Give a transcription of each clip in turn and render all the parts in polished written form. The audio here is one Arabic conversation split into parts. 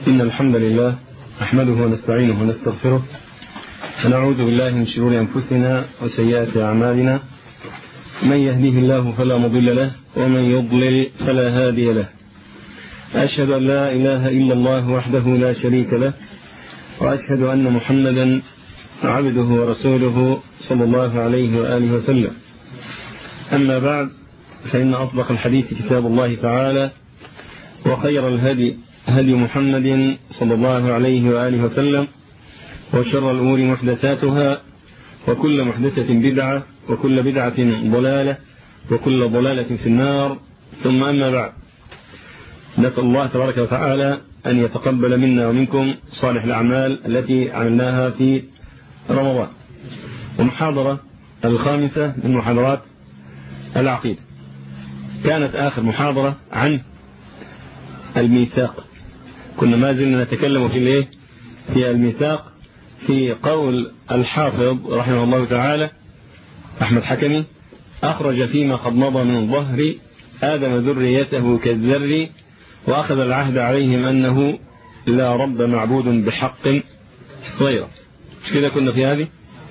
إن الحمد لله نحمده ونستعينه ونستغفره ونعوذ بالله من شرور أنفسنا وسيئات أعمالنا. من يهديه الله فلا مضل له ومن يضلل فلا هادي له. أشهد أن لا إله إلا الله وحده لا شريك له، وأشهد أن محمدا عبده ورسوله صلى الله عليه وآله وسلم. أما بعد، فإن أصدق الحديث كتاب الله تعالى، وخير الهدي هدي محمد صلى الله عليه وآله وسلم، وشر الأمور محدثاتها، وكل محدثة بدعة، وكل بدعة ضلالة، وكل ضلالة في النار. ثم أما بعد، نسأل الله تبارك وتعالى أن يتقبل منا ومنكم صالح الأعمال التي عملناها في رمضان. ومحاضرة الخامسة من محاضرات العقيدة، كانت آخر محاضرة عن الميثاق. كنا ما زلنا نتكلم في الميثاق، في قول الحافظ رحمه الله تعالى أحمد حكمي: أخرج فيما قد مضى من ظهر آدم ذريته كالذر، وأخذ العهد عليهم أنه لا رب معبود بحق غيره. مش كده كنا في هذه؟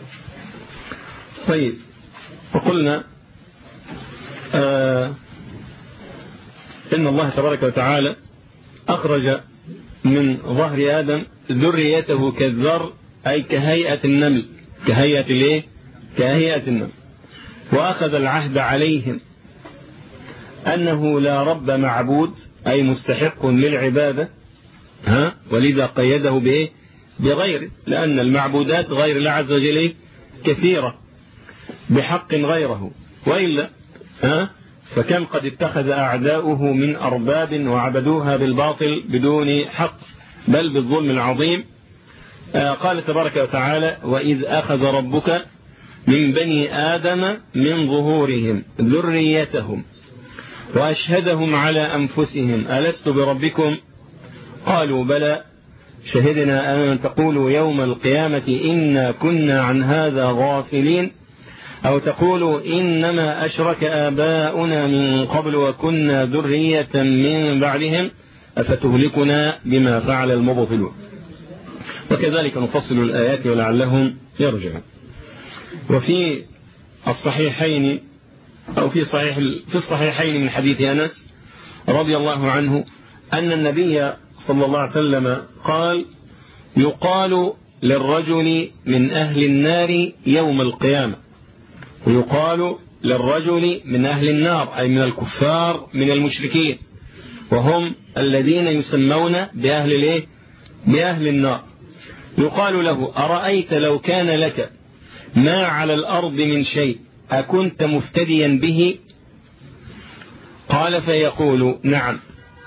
طيب، وقلنا إن الله تبارك وتعالى أخرج من ظهر آدم ذريته كالذر، أي كهيئة النمل، كهيئة النمل. وأخذ العهد عليهم أنه لا رب معبود، أي مستحق للعبادة، ولذا قيده بغيره، لأن المعبودات غير الله عز وجل كثيرة بحق غيره، وإلا فكم قد اتخذ أعداؤه من أرباب وعبدوها بالباطل بدون حق، بل بالظلم العظيم. قال تبارك وتعالى: وإذ أخذ ربك من بني آدم من ظهورهم ذريتهم وأشهدهم على أنفسهم ألست بربكم؟ قالوا بلى شهدنا أن تقولوا يوم القيامة إنا كنا عن هذا غافلين، أو تقولوا إنما أشرك آباؤنا من قبل وكنا ذرية من بعدهم أفتهلكنا بما فعل المبطلون. وكذلك نفصل الآيات ولعلهم يرجعون. وفي الصحيحين، أو في الصحيحين من حديث أنس رضي الله عنه أن النبي صلى الله عليه وسلم قال: يقال للرجل من أهل النار يوم القيامة، ويقال للرجل من أهل النار، أي من الكفار من المشركين، وهم الذين يسمون بأهل النار. يقال له: أرأيت لو كان لك ما على الأرض من شيء أكنت مفتديا به؟ قال: فيقول: نعم.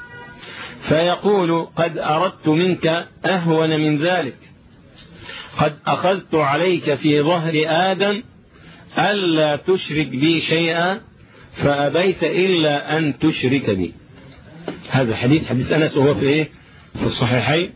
فيقول: قد أردت منك أهون من ذلك، قد أخذت عليك في ظهر آدم ألا تشرك بي شيئا فأبيت إلا أن تشرك بي. هذا حديث أنس، وهو في الصحيحين،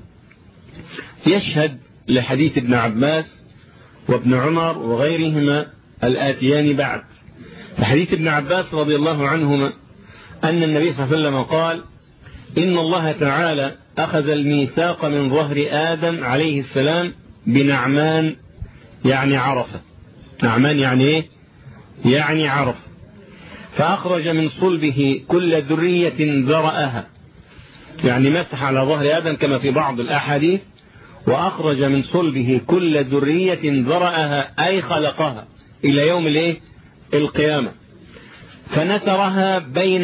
يشهد لحديث ابن عباس وابن عمر وغيرهما الآتيان بعد. فحديث ابن عباس رضي الله عنهما أن النبي صلى الله عليه وسلم قال: إن الله تعالى أخذ الميثاق من ظهر آدم عليه السلام بنعمان، يعني عرفة. نعمان يعني عرف. فأخرج من صلبه كل ذرية ذرأها، يعني مسح على ظهر آدم كما في بعض الأحاديث، وأخرج من صلبه كل ذرية ذرأها، أي خلقها إلى يوم القيامة. فنثرها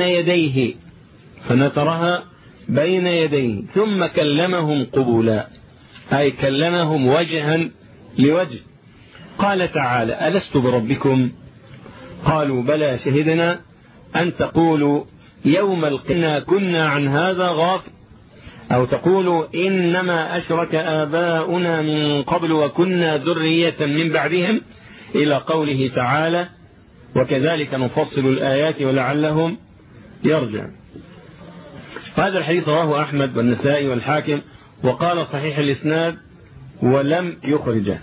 بين يديه ثم كلمهم قبولا، أي كلمهم وجها لوجه. قال تعالى: ألست بربكم؟ قالوا بلى شهدنا أن تقولوا يوم القيامة كنا عن هذا غافل، أو تقولوا إنما أشرك آباؤنا من قبل وكنا ذرية من بعدهم، إلى قوله تعالى: وكذلك نفصل الآيات ولعلهم يرجعون. هذا الحديث رواه أحمد والنسائي والحاكم، وقال صحيح الإسناد ولم يخرجه.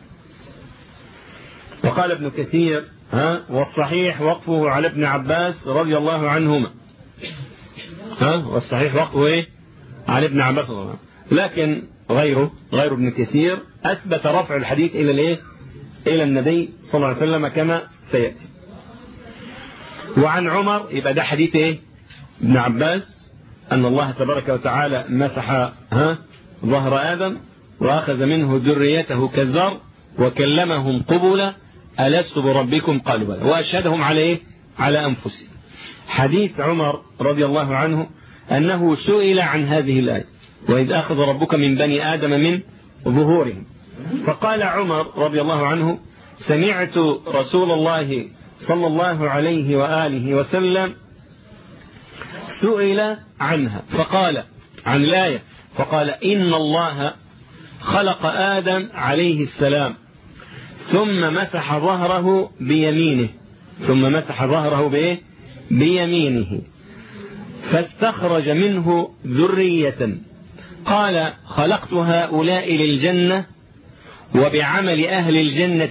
وقال ابن كثير: والصحيح وقفه على ابن عباس رضي الله عنهما. والصحيح وقفه على ابن عباس رضي الله عنه. لكن غير ابن كثير أثبت رفع الحديث إلى النبي صلى الله عليه وسلم كما سيأتي. وعن عمر يبقى ده حديث ابن عباس أن الله تبارك وتعالى مسح ظهر آدم وأخذ منه ذريته كالذر وكلمهم قبلا ألست بربكم قالوا بلى وأشهدهم على أنفسهم. حديث عمر رضي الله عنه أنه سئل عن هذه الآية وإذ أخذ ربك من بني آدم من ظهورهم، فقال عمر رضي الله عنه سمعت رسول الله صلى الله عليه وآله وسلم سئل عنها فقال عن الآية فقال إن الله خلق آدم عليه السلام ثم مسح ظهره بيمينه فاستخرج منه ذرية قال خلقت هؤلاء للجنة وبعمل أهل الجنة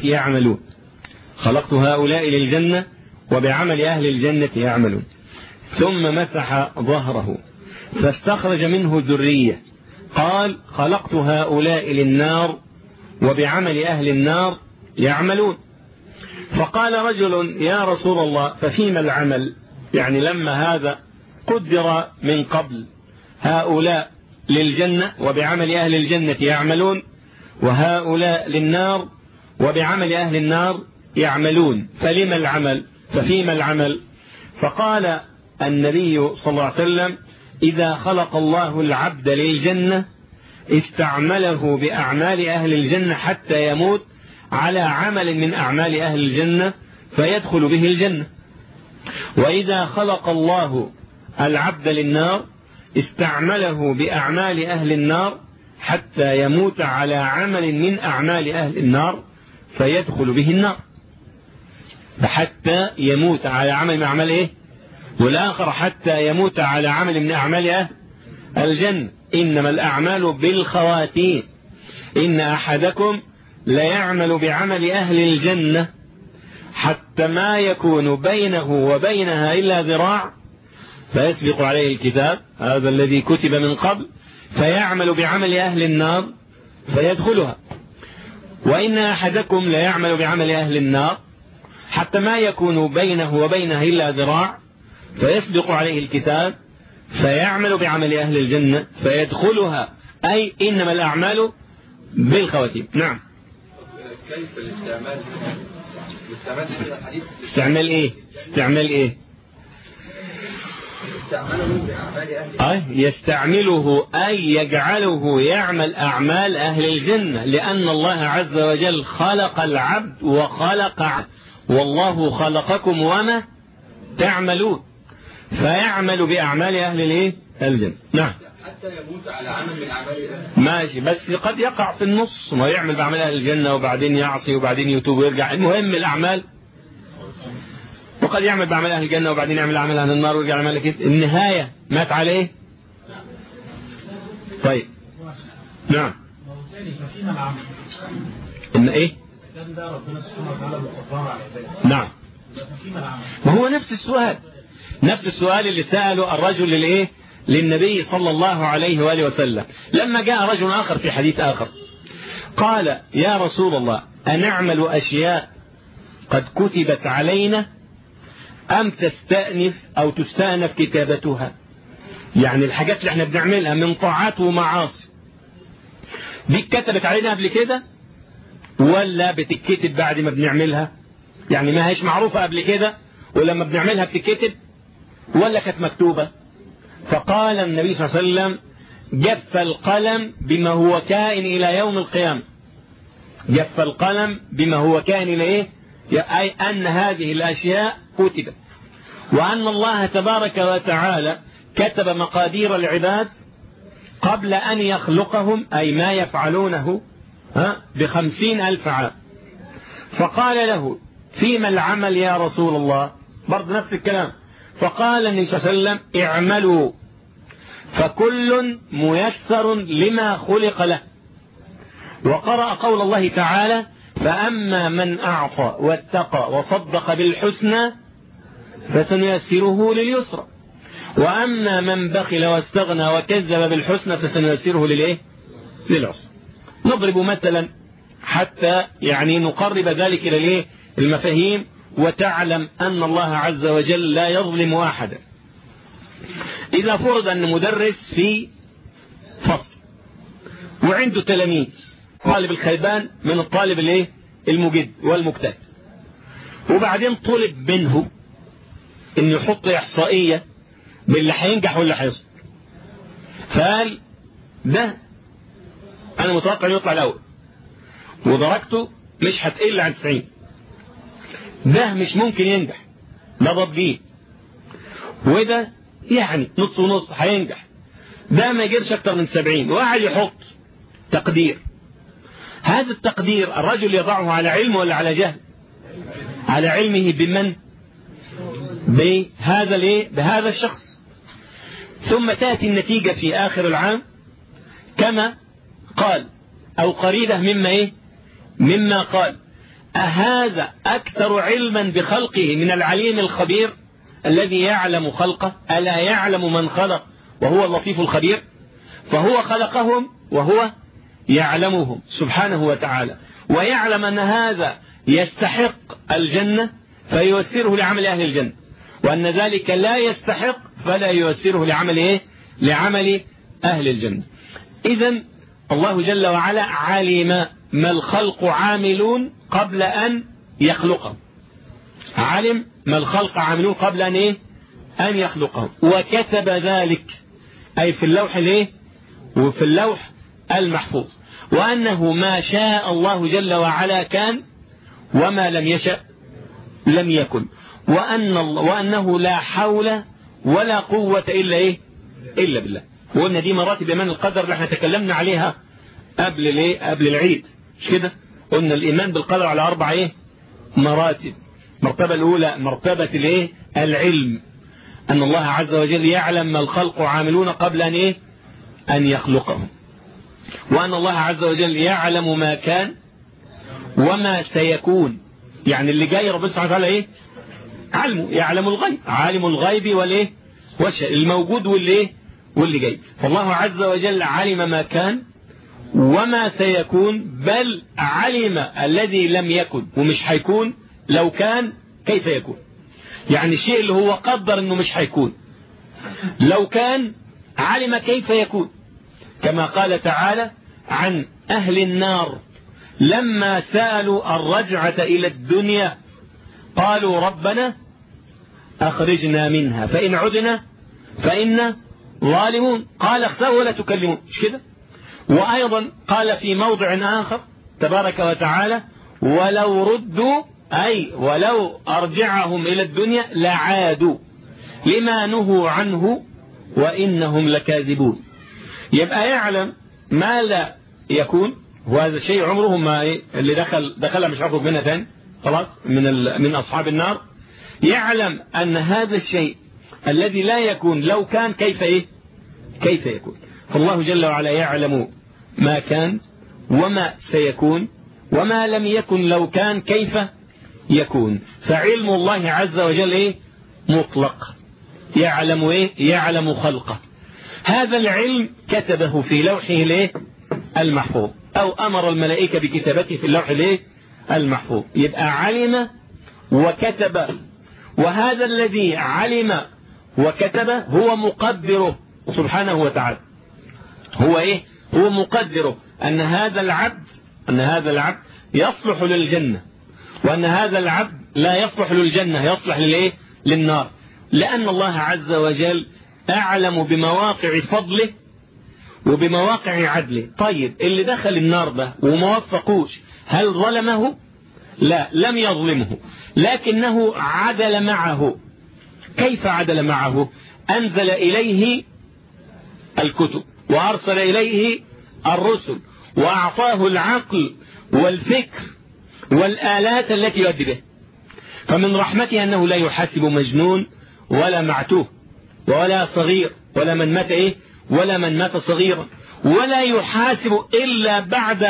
يعملون ثم مسح ظهره فاستخرج منه ذرية قال خلقت هؤلاء للنار وبعمل أهل النار يعملون. فقال رجل يا رسول الله ففيما العمل؟ يعني لما هذا قدر من قبل هؤلاء للجنة وبعمل أهل الجنة يعملون وهؤلاء للنار وبعمل أهل النار يعملون ففيما العمل؟ فقال النبي صلى الله عليه وسلم إذا خلق الله العبد للجنة استعمله بأعمال أهل الجنة حتى يموت على عمل من أعمال أهل الجنة فيدخل به الجنة، وإذا خلق الله العبد للنار استعمله بأعمال أهل النار حتى يموت على عمل من أعمال أهل النار فيدخل به النار. حتى يموت على عمل من أعمال والآخر حتى يموت على عمل من أعمال أهل الجنة. إنما الأعمال بالخواتيم إن أحدكم ليعمل بعمل أهل الجنة حتى ما يكون بينه وبينها إلا ذراع فيسبق عليه الكتاب هذا الذي كتب من قبل فيعمل بعمل أهل النار فيدخلها، وإن أحدكم ليعمل بعمل أهل النار حتى ما يكون بينه وبينها إلا ذراع فيسبق عليه الكتاب فيعمل بعمل أهل الجنة فيدخلها، أي إنما الأعمال بالخواتيم. نعم. كيف الاستعمال في الحديث؟ استعمال إيه؟ يستعمله أي يجعله يعمل أعمال أهل الجنة، لأن الله عز وجل خلق العبد والله خلقكم وما تعملون فيعمل بأعمال أهل الجنة. نعم. حتى يموت على عمل من أعمال ماشي، بس قد يقع في النص ما يعمل بأعمال أهل الجنة وبعدين يعصي وبعدين يتوب ويرجع. المهم الأعمال، وقد يعمل بأعمال أهل الجنة وبعدين يعمل أعمال أهل النار ويرجع لعمل كده، النهاية مات عليه. طيب نعم. إن إيه؟ نعم. وهو نفس السؤال اللي سأله الرجل للنبي صلى الله عليه وآله وسلم لما جاء رجل آخر في حديث آخر قال يا رسول الله أنعمل أشياء قد كتبت علينا أم تستأنف أو تستأنف كتابتها؟ يعني الحاجات اللي احنا بنعملها من طاعات ومعاصي دي كتبت علينا قبل كده ولا بتتكتب بعد ما بنعملها؟ يعني ما هيش معروفة قبل كده ولما بنعملها بتتكتب ولا كانت مكتوبة؟ فقال النبي صلى الله عليه وسلم جف القلم بما هو كائن إلى يوم القيامة. جف القلم بما هو كائن إلى أي أن هذه الأشياء كتبت، وأن الله تبارك وتعالى كتب مقادير العباد قبل أن يخلقهم، أي ما يفعلونه 50,000 عام. فقال له فيما العمل يا رسول الله؟ برضه نفس الكلام. فقال النبي صلى الله عليه وسلم اعملوا فكل ميسر لما خلق له. وقرأ قول الله تعالى فأما من أعطى واتقى وصدق بالحسنى فسنيسره لليسرى. وأما من بخل واستغنى وكذب بالحسنى فسنيسره للعسر. نضرب مثلا حتى يعني نقرب ذلك إلى المفاهيم وتعلم أن الله عز وجل لا يظلم أحدا. إذا فرض أن مدرس في فصل وعنده تلاميذ، طالب الخيبان من الطالب المجد والمجتهد، وبعدين طلب منه أن يحط إحصائية باللي هينجح واللي هيسقط، فقال ده أنا متوقع أن يطلع الأول ودرجته مش هتقل عن 90، ده مش ممكن ينجح، ده ضبيه، وده يعني نص ونص هينجح، ده ما يجيرش أكتر من 70، وقاعد يحط تقدير. هذا التقدير الرجل يضعه على علم ولا على جهل؟ على علمه بمن؟ بهذا الشخص. ثم تأتي النتيجة في آخر العام كما قال أو قريبة مما قال. أهذا أكثر علما بخلقه من العليم الخبير الذي يعلم خلقه؟ ألا يعلم من خلق وهو اللطيف الخبير؟ فهو خلقهم وهو يعلمهم سبحانه وتعالى، ويعلم أن هذا يستحق الجنة فييسره لعمل أهل الجنة، وأن ذلك لا يستحق فلا ييسره لعمل أهل الجنة. إذن الله جل وعلا علم ما الخلق عاملون قبل أن يخلقهم، علم ما الخلق عاملون قبل أن يخلقهم، وكتب ذلك أي في اللوح وفي اللوح المحفوظ، وأنه ما شاء الله جل وعلا كان وما لم يشأ لم يكن، وأنه لا حول ولا قوة إلا بالله. وقلنا دي مراتب إيمان القدر اللي احنا تكلمنا عليها قبل العيد، مش كده؟ قلنا الإيمان بالقدر على 4 مراتب. المرتبة الأولى مرتبة العلم، أن الله عز وجل يعلم ما الخلق عاملون قبل أن يخلقهم، وأن الله عز وجل يعلم ما كان وما سيكون، يعني اللي جاي ربنا سبحانه وتعالى علمه، يعلم الغيب، عالم الغيب والشيء الموجود واللي جاي. فالله عز وجل علم ما كان وما سيكون، بل علم الذي لم يكن ومش هيكون، لو كان كيف يكون، يعني الشيء اللي هو قدر انه مش هيكون لو كان علم كيف يكون، كما قال تعالى عن أهل النار لما سألوا الرجعة إلى الدنيا قالوا ربنا أخرجنا منها فإن عدنا فإنا ظالمون، قال اخسأوا ولا تكلمون، مش كده؟ وأيضا قال في موضع آخر تبارك وتعالى ولو ردوا أي ولو أرجعهم إلى الدنيا لعادوا لما نهوا عنه وإنهم لكاذبون. يبقى يعلم ما لا يكون، وهذا الشيء عمره ما اللي دخل مش هيخرج منها ثاني خلاص من أصحاب النار. يعلم أن هذا الشيء الذي لا يكون لو كان كيف يكون. فالله جل وعلا يعلم ما كان وما سيكون وما لم يكن لو كان كيف يكون. فعلم الله عز وجل مطلق، يعلم يعلم خلقه. هذا العلم كتبه في لوحه المحفوظ، أو أمر الملائكة بكتابته في اللوح المحفوظ. يبقى علم وكتب، وهذا الذي علم وكتب هو مقدره سبحانه وتعالى. هو مقدره أن هذا العبد يصلح للجنة، وأن هذا العبد لا يصلح للجنة، يصلح للنار، لأن الله عز وجل أعلم بمواقع فضله وبمواقع عدله. طيب اللي دخل النار ده وما وفقوش هل ظلمه؟ لا، لم يظلمه، لكنه عدل معه. كيف عدل معه؟ أنزل إليه الكتب وأرسل إليه الرسل وأعطاه العقل والفكر والآلات التي يؤدي به. فمن رحمته أنه لا يحاسب مجنون ولا معتوه ولا صغير ولا من مات صغيرا، ولا يحاسب إلا بعد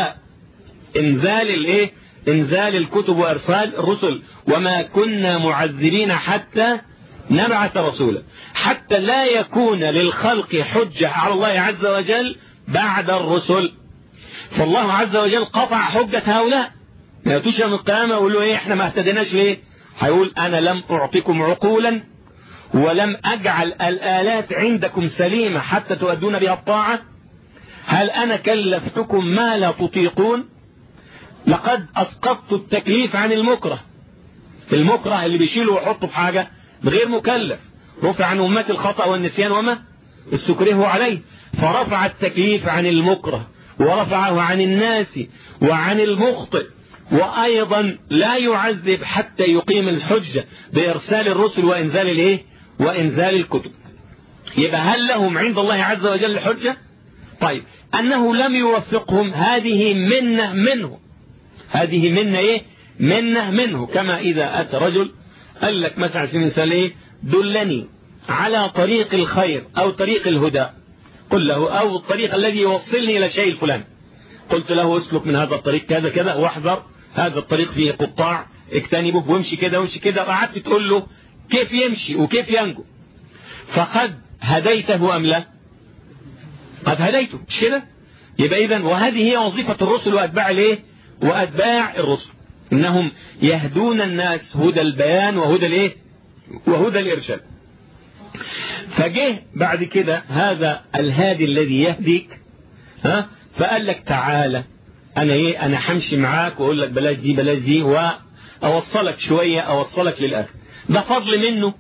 إنزال الكتب وإرسال الرسل. وما كنا معذبين حتى نبعث رسولا حتى لا يكون للخلق حجة على الله عز وجل بعد الرسل. فالله عز وجل قطع حجة هؤلاء، ما يأتوش يوم القيامة ويقولوا ايه احنا ما اهتدناش ليه؟ هيقول انا لم اعطيكم عقولا ولم اجعل الآلات عندكم سليمة حتى تؤدون بها الطاعة. هل انا كلفتكم ما لا تطيقون؟ لقد اسقطت التكليف عن المكره. المكره اللي بيشيله ويحطه في حاجة بغير مكلف، رفع عن أمة الخطأ والنسيان وما استكرهوا عليه، فرفع التكليف عن المكره ورفعه عن الناس وعن المخطئ، وأيضا لا يعذب حتى يقيم الحجة بإرسال الرسل وإنزال الإيه؟ وإنزال الكتب. يبقى هل لهم عند الله عز وجل حجة؟ طيب أنه لم يوفقهم هذه منة منه، هذه منة إيه؟ منة منه. كما إذا أتى رجل قال لك مثلا على سبيل المثال إيه؟ دلني على طريق الخير أو طريق الهدى، قل له أو الطريق الذي يوصلني إلى شيء الفلاني، قلت له اسلك من هذا الطريق كذا كذا واحذر هذا الطريق فيه قطاع اجتنبه وامشي كده وامشي كده، قعدت تقول له كيف يمشي وكيف ينجو، فقد هديته أم لا؟ قد هديته، مش كده؟ يبقى إذن وهذه هي وظيفة الرسل وأتباع الإيه؟ وأتباع الرسل، إنهم يهدون الناس هدى البيان وهدى الإيه؟ وهدى الإرشاد. فجه بعد كده هذا الهادي الذي يهديك، ها؟ فقال لك تعالى أنا همشي معاك وأقول لك بلاش دي بلاش دي وأوصلك شوية أوصلك للآخر. ده فضل منه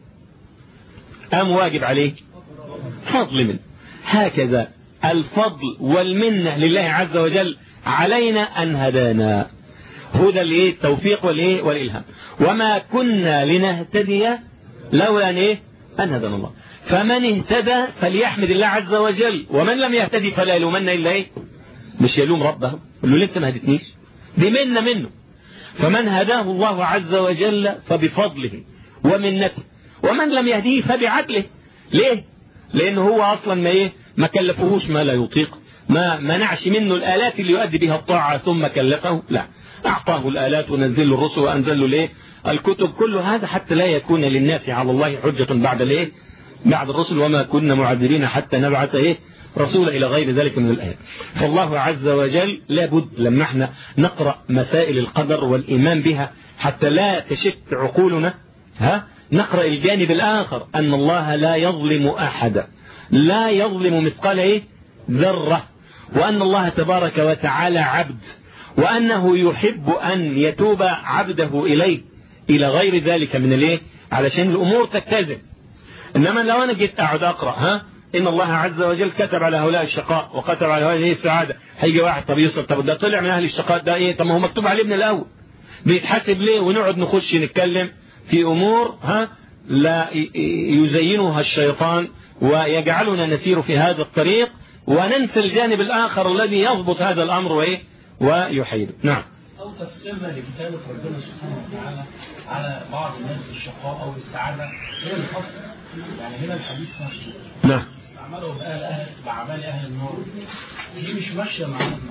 أم واجب عليه؟ فضل منه. هكذا الفضل والمنة لله عز وجل علينا أن هدانا، هدى الإيه؟ التوفيق والإيه؟ والإلهام. وما كنا لنهتدي لولا أن إيه؟ أن هدانا الله. فمن اهتدى فليحمد الله عز وجل، ومن لم يهتدي فلا يلومن إلا إيه؟ مش يلوم ربه، يقول له ليه أنت ما هدتنيش؟ دي منة منه. فمن هداه الله عز وجل فبفضله ومنته، ومن لم يهديه فبعدله. ليه؟ لأنه هو أصلا ما إيه؟ ما كلفهوش ما لا يطيق، ما منعش منه الآلات اللي يؤدي بها الطاعة ثم كلفه، لا، أعطاه الآلات ونزل له الرسل وأنزل له الإيه؟ الكتب. كل هذا حتى لا يكون للناس على الله حجة بعد الإيه؟ بعد الرسل. وما كنا معذبين حتى نبعث إيه؟ رسولا إلى غير ذلك من الآيات. فالله عز وجل لابد لما احنا نقرأ مسائل القدر والإيمان بها حتى لا تشت عقولنا، نقرأ الجانب الآخر أن الله لا يظلم أحدا، لا يظلم مثقال إيه؟ ذرة، وأن الله تبارك وتعالى عبد، وأنه يحب أن يتوب عبده إليه إلى غير ذلك من الإيه؟ علشان الأمور تتزن. إنما لو أنا جيت أقعد أقرأ إن الله عز وجل كتب على هؤلاء الشقاء وكتب على هؤلاء السعادة، هيجي واحد طب يوصل طب ده طلع من أهل الشقاء ده إيه؟ طب ما هو مكتوب عليه من الأول، بيتحاسب ليه؟ ونقعد نخش نتكلم في أمور لا يزينها الشيطان ويجعلنا نسير في هذا الطريق وننسى الجانب الآخر الذي يضبط هذا الأمر وإيه؟ ويحيده. نعم. أو تفسيرنا لكتابة ربنا سبحانه وتعالى على بعض الناس بالشقاء أو السعادة هي الفضل. يعني هنا الحديث نفسه نعم استعمله بأعمال أهل النار، دي مش ماشية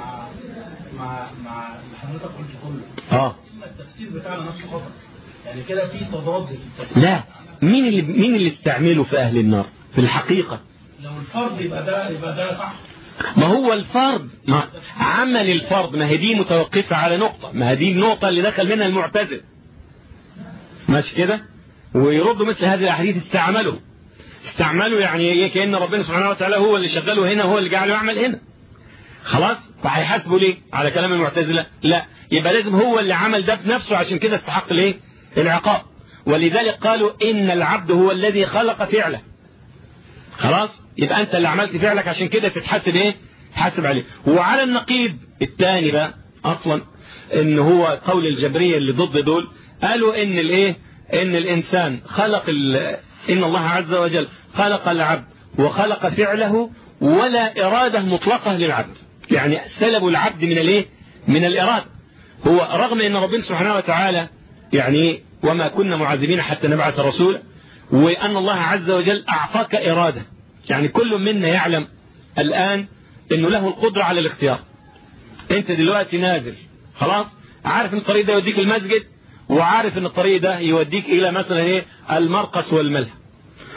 مع حضرتك قلت كله. التفسير بتاعنا نفسه خطأ، يعني كده في تضاد في التفسير. لا، مين اللي استعمله في أهل النار في الحقيقة؟ لو الفرد يبقى ده صح. ما هو الفرد عمل الفرد، ما هي دي متوقفة على نقطة، ما هي دي النقطة اللي دخل منها المعتزل، ماشي كده؟ ويردوا مثل هذه الأحاديث استعملوا يعني كأن ربنا سبحانه وتعالى هو اللي شغله هنا وهو اللي جعله يعمل هنا. خلاص؟ فهيحاسبوا ليه؟ على كلام المعتزلة؟ لا، يبقى لازم هو اللي عمل ده بنفسه عشان كده استحق الايه؟ العقاب. ولذلك قالوا إن العبد هو الذي خلق فعله. خلاص؟ يبقى أنت اللي عملت فعلك عشان كده تتحاسب إيه؟ تحاسب عليه. وعلى النقيض الثاني بقى أصلا إن هو قول الجبرية اللي ضد دول قالوا إن الإيه؟ إن الإنسان إن الله عز وجل خلق العبد وخلق فعله ولا إرادة مطلقة للعبد، يعني سلبوا العبد من الإيه؟ من الإرادة. هو رغم إن ربنا سبحانه وتعالى يعني وما كنا معذبين حتى نبعث رسولا، وأن الله عز وجل أعطاك إرادة، يعني كل منا يعلم الآن إنه له القدرة على الاختيار. أنت دلوقتي نازل خلاص، عارف إن الطريق ده يوديك المسجد، وعارف إن الطريق ده يوديك إلى مثلا إيه؟ المرقص والملهى،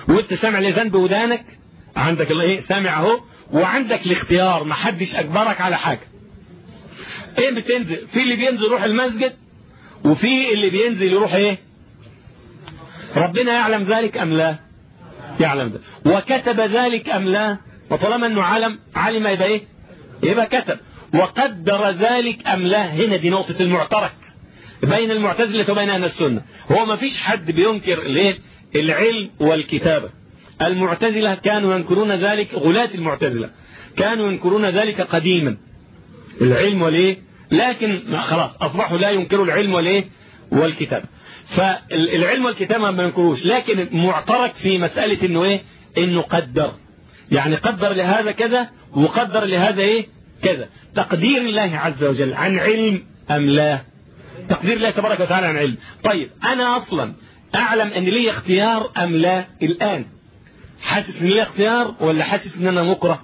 وانت سامع الأذان بودانك، عندك ايه سامع اهو، وعندك الاختيار، ما حدش أجبرك على حاجة. ايه بتنزل؟ في اللي بينزل يروح المسجد، وفي اللي بينزل يروح ايه؟ ربنا يعلم ذلك أم لا؟ يعلم ذلك. وكتب ذلك أم لا؟ وطالما أنه علم يبقى إيه؟ يبقى كتب. وقدر ذلك أم لا؟ هنا دي نقطة المعترك بين المعتزلة وبين أهل السنة. هو ما فيش حد بينكر العلم والكتابة. المعتزلة كانوا ينكرون ذلك، غلاة المعتزلة كانوا ينكرون ذلك قديما، العلم والإيه، لكن خلاص أصبحوا لا ينكروا العلم والإيه والكتابة. فالعلم والكتابة ما ينكروش، لكن معترك في مسألة إنه إيه، إنه قدر، يعني قدر لهذا كذا وقدر لهذا إيه كذا. تقدير الله عز وجل عن علم أم لا؟ تقدير الله تبارك وتعالى عن علم. طيب أنا أصلا أعلم أن لي اختيار أم لا؟ الآن حاسس أن لي اختيار ولا حاسس أن أنا مكره؟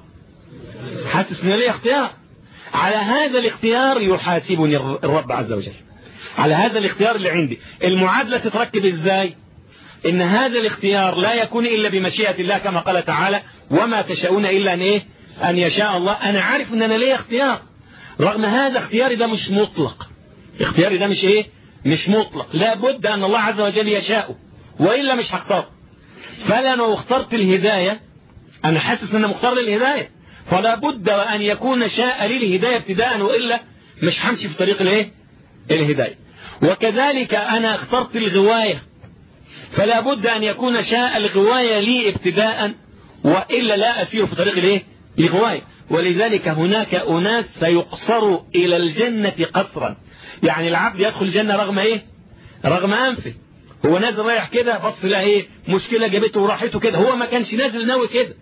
حاسس أن لي اختيار. على هذا الاختيار يحاسبني الرب عز وجل، على هذا الاختيار اللي عندي. المعادلة تتركب ازاي؟ ان هذا الاختيار لا يكون الا بمشيئة الله كما قال تعالى وما تشاءون الا ان ايه، ان يشاء الله. انا عارف ان انا ليه اختيار، رغم هذا اختياري ده مش مطلق، اختياري ده مش ايه، مش مطلق، لابد ان الله عز وجل يشاءه والا مش هختار. فلا لو اخترت الهداية انا حاسس ان انا مختار للهداية، فلا بد ان يكون شاء لي الهداية ابتداء، والا مش همشي في طريق الايه، الهداية. وكذلك أنا اخترت الغواية، فلا بد أن يكون شاء الغواية لي ابتداء، وإلا لا أسير في طريق الايه، الغواية. ولذلك هناك أناس سيقصروا إلى الجنة قصرا، يعني العبد يدخل الجنة رغم ايه، رغم أنفه. هو نازل رايح كده، بص لا ايه مشكلة جابته وراحته كده، هو ما كانش نازل ناوي كده.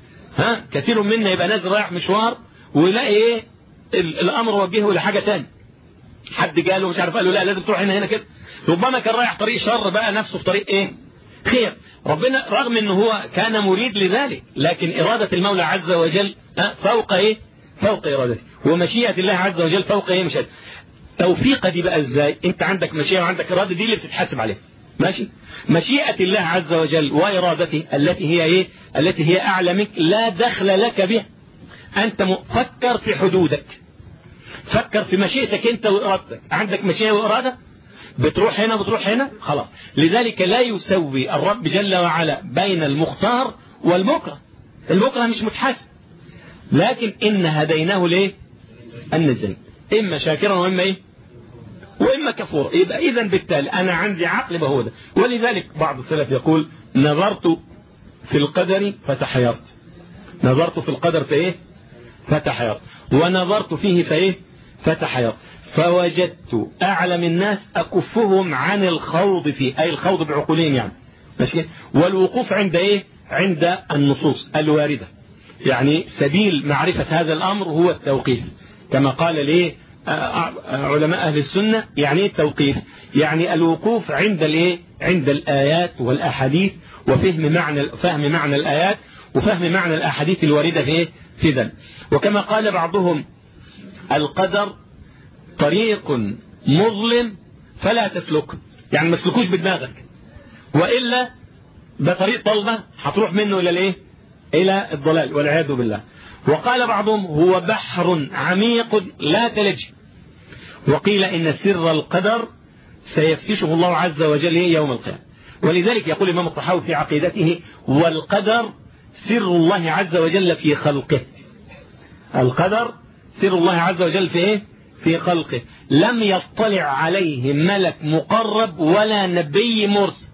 كثير منا يبقى نازل رايح مشوار ويلاقي ايه الأمر وجهه لحاجة تاني، حد قال له مش عارف، قال له لا لازم تروح هنا كده. ربما كان رايح طريق شر، بقى نفسه في طريق ايه، خير. ربنا رغم انه هو كان مريد لذلك، لكن إرادة المولى عز وجل فوق ايه، فوق إرادته، ومشيئة الله عز وجل فوق ايه، مشيئة. توفيقة دي بقى ازاي؟ انت عندك مشيئة وعندك إرادة، دي اللي بتتحاسب عليها، ماشي. مشيئة الله عز وجل وإرادته التي هي ايه، التي هي أعلى منك، لا دخل لك بها. انت فكر في حدودك، فكر في مشيئتك انت وإرادتك. عندك مشيئة وإرادة، بتروح هنا بتروح هنا، خلاص. لذلك لا يسوي الرب جل وعلا بين المختار والمكره. المكره مش متحاسب، لكن إن هديناه ليه النجدين، إما شاكرا وإما إيه، وإما كفورا. يبقى إذن بالتالي أنا عندي عقل بهو ده. ولذلك بعض السلف يقول نظرت في القدر فتحيرت، نظرت في القدر فإيه، فتحيرت، ونظرت فيه فإيه، فتحيرت، فوجدت أعلم الناس أكفهم عن الخوض فيه، أي الخوض بعقولهم يعني، ماشي. والوقوف عند إيه، عند النصوص الواردة. يعني سبيل معرفة هذا الأمر هو التوقيف، كما قال ليه علماء أهل السنة. يعني إيه التوقيف؟ يعني الوقوف عند الإيه، عند الآيات والأحاديث، وفهم معنى الآيات وفهم معنى الأحاديث الواردة في إيه، في ذلك. وكما قال بعضهم القدر طريق مظلم فلا تسلكه، يعني ما تسلكوش بدماغك، وإلا ده طريق طلبة هتروح منه إلى الإيه، إلى الضلال والعياذ بالله. وقال بعضهم هو بحر عميق لا تلج. وقيل إن سر القدر سيفتشه الله عز وجل يوم القيامة. ولذلك يقول الإمام الطحاوي في عقيدته والقدر سر الله عز وجل في خلقه. القدر سر الله عز وجل في إيه؟ في خلقه، لم يطلع عليه ملك مقرب ولا نبي مرسل.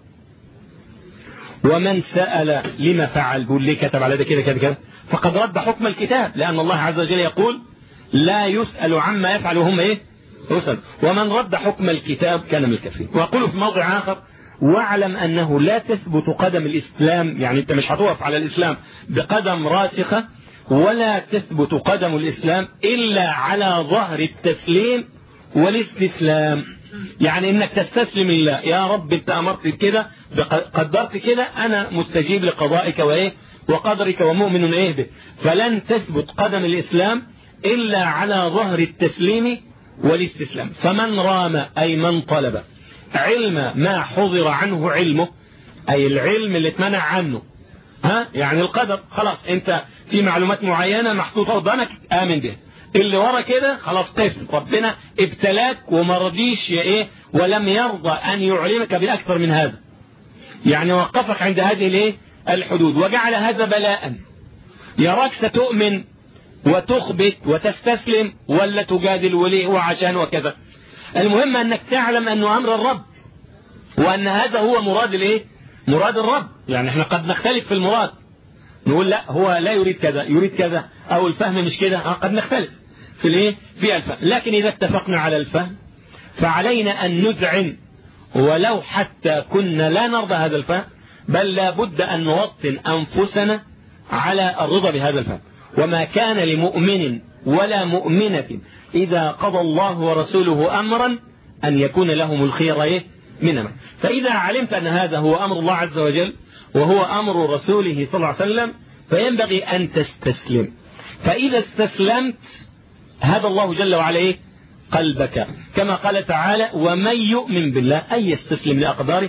ومن سأل لما فعل، بيقول ليه كتب على ده كده كده كده، فقد رد حكم الكتاب، لأن الله عز وجل يقول لا يسأل عما يفعل وهم إيه، يسأل. ومن رد حكم الكتاب كان من الكافرين. ويقول في موضع آخر واعلم أنه لا تثبت قدم الإسلام، يعني أنت مش هتقف على الإسلام بقدم راسخة، ولا تثبت قدم الإسلام إلا على ظهر التسليم والاستسلام. يعني إنك تستسلم لله، يا رب أنت أمرت كده، قدرت كده، أنا مستجيب لقضائك وإيه وقدرك ومؤمن إيه به. فلن تثبت قدم الإسلام إلا على ظهر التسليم والاستسلام. فمن رام أي من طلب علم ما حضر عنه علمه، أي العلم اللي اتمنع عنه يعني القدر خلاص، انت في معلومات معينة محطوطة قدامك آمن بها، اللي ورا كده خلاص قف، ربنا ابتلاك وما رضيش ايه ولم يرضى ان يعلمك باكثر من هذا، يعني وقفك عند هذه الايه الحدود وجعل هذا بلاء. يراك ستؤمن وتخبت وتستسلم ولا تجادل وليه وعشان وكذا. المهم انك تعلم انه امر الرب، وان هذا هو مراد الايه مراد الرب. يعني احنا قد نختلف في المراد، نقول لا هو لا يريد كذا يريد كذا، او الفهم مش كده، قد نختلف في الايه في الفهم. لكن اذا اتفقنا على الفهم فعلينا ان نذعن ولو حتى كنا لا نرضى هذا الفهم، بل لا بد ان نوطن انفسنا على الرضا بهذا الفهم. وما كان لمؤمن ولا مؤمنة اذا قضى الله ورسوله امرا ان يكون لهم الخير من امره. فاذا علمت ان هذا هو امر الله عز وجل وهو امر رسوله صلى الله عليه وسلم فينبغي ان تستسلم. فاذا استسلمت هذا الله جل وعلا قلبك، كما قال تعالى ومن يؤمن بالله أي يستسلم لأقداره